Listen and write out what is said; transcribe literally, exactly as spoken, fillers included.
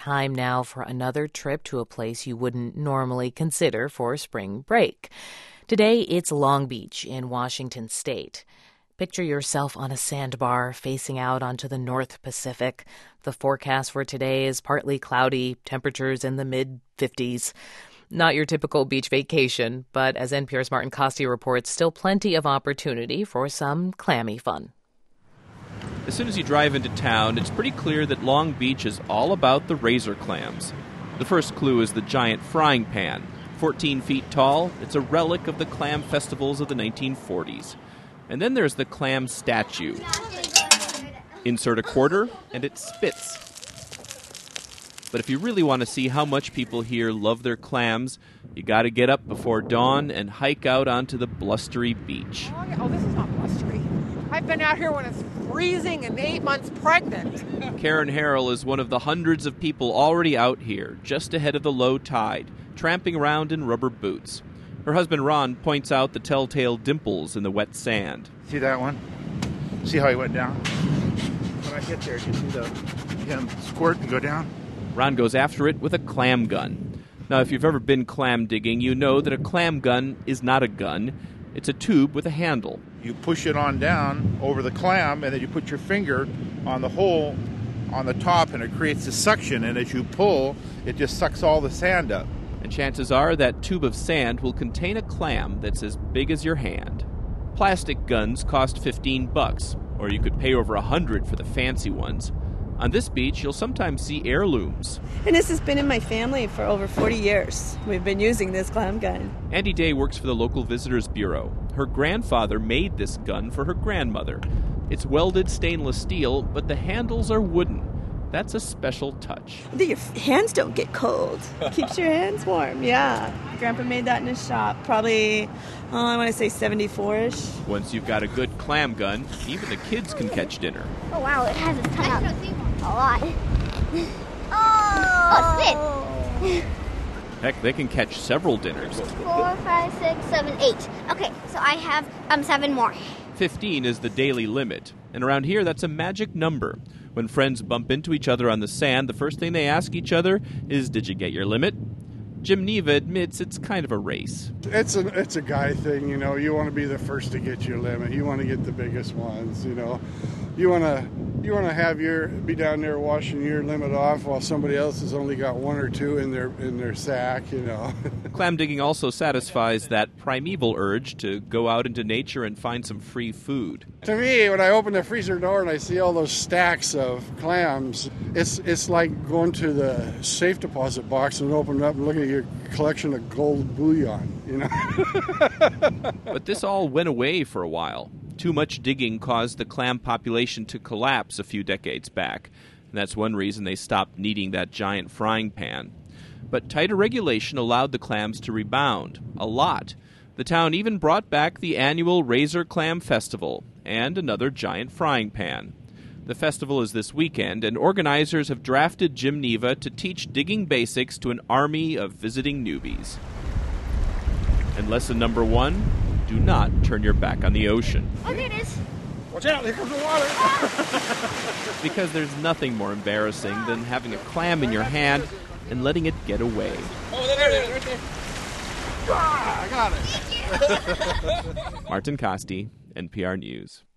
time now for another trip to a place you wouldn't normally consider for spring break. Today, it's Long Beach in Washington State. Picture yourself on a sandbar facing out onto the North Pacific. The forecast for today is partly cloudy, temperatures in the mid fifties. Not your typical beach vacation, but as N P R's Martin Kaste reports, still plenty of opportunity for some clammy fun. As soon as you drive into town, it's pretty clear that Long Beach is all about the razor clams. The first clue is the giant frying pan. fourteen feet tall, it's a relic of the clam festivals of the nineteen forties. And then there's the clam statue. Insert a quarter, and it spits. But if you really want to see how much people here love their clams, you got to get up before dawn and hike out onto the blustery beach. Oh, this is not blustery. I've been out here when it's freezing and eight months pregnant. Karen Harrell is one of the hundreds of people already out here, just ahead of the low tide, tramping around in rubber boots. Her husband Ron points out the telltale dimples in the wet sand. See that one? See how he went down? When I get there, you see the him squirt and go down? Ron goes after it with a clam gun. Now, if you've ever been clam digging, you know that a clam gun is not a gun. It's a tube with a handle. You push it on down over the clam, and then you put your finger on the hole on the top, and it creates a suction, and as you pull, it just sucks all the sand up. And chances are that tube of sand will contain a clam that's as big as your hand. Plastic guns cost fifteen bucks, or you could pay over a hundred for the fancy ones. On this beach, you'll sometimes see heirlooms. And this has been in my family for over forty years. We've been using this clam gun. Andy Day works for the local Visitors Bureau. Her grandfather made this gun for her grandmother. It's welded stainless steel, but the handles are wooden. That's a special touch. Your hands don't get cold. Keeps your hands warm, yeah. Grandpa made that in his shop, probably, oh, I want to say seventy-four-ish. Once you've got a good clam gun, even the kids can catch dinner. Oh, wow, it has its tongue out a lot. Oh, spit! Heck, they can catch several dinners. Four, five, six, seven, eight. Okay, so I have um seven more. Fifteen is the daily limit, and around here that's a magic number. When friends bump into each other on the sand, the first thing they ask each other is, "Did you get your limit?" Jim Neva admits it's kind of a race. It's a, it's a guy thing, you know. You want to be the first to get your limit. You want to get the biggest ones, you know. You want to you want to have your be down there washing your limit off while somebody else has only got one or two in their in their sack, you know. Clam digging also satisfies that primeval urge to go out into nature and find some free food. To me, when I open the freezer door and I see all those stacks of clams, it's it's like going to the safe deposit box and opening up and looking at your collection of gold bullion, you know. But this all went away for a while. Too much digging caused the clam population to collapse a few decades back, and that's one reason they stopped needing that giant frying pan. But tighter regulation allowed the clams to rebound, a lot. The town even brought back the annual Razor Clam Festival and another giant frying pan. The festival is this weekend, and organizers have drafted Jim Neva to teach digging basics to an army of visiting newbies. And lesson number one, do not turn your back on the ocean. Oh, there it is. Watch out, here comes the water. Because there's nothing more embarrassing than having a clam in your hand and letting it get away. Oh, there it is, right there. Ah, I got it. Martin Kaste, N P R News.